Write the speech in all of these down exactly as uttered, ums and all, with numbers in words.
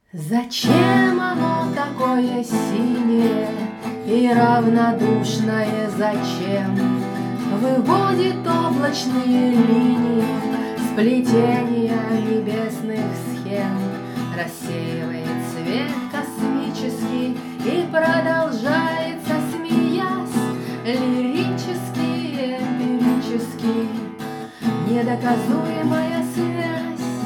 Зачем оно такое синее и равнодушное? Зачем выводит облачные линии, сплетения небесных схем, рассеивает свет космический и продолжается, смеясь, лирически, эмпирически, недоказуемая связь.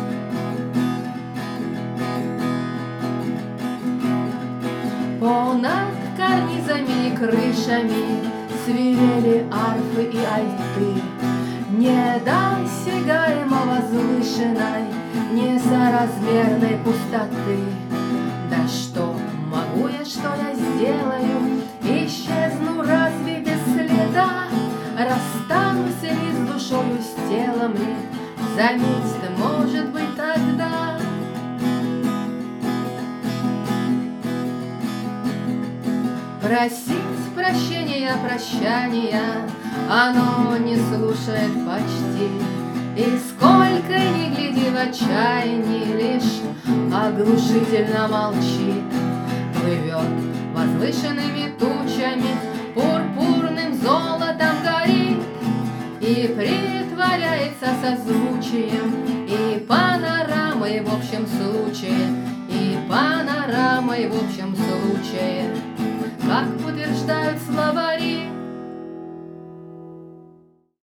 Понад карнизами и крышами свирели арфы и альты, недосягаемо возвышенной, несоразмерной пустоты. Да что могу я, что я сделаю? Исчезну разве без следа? Расстанусь ли с душою, с телом ли? Заметь ты, может быть, тогда. Просить прощения, прощания оно не слушает почти, и сколько ни гляди в отчаянии, лишь оглушительно молчит. Плывет возвышенными тучами, пурпурным золотом горит, и притворяется созвучием, и панорамой в общем случае, и панорамой в общем случае. Как утверждает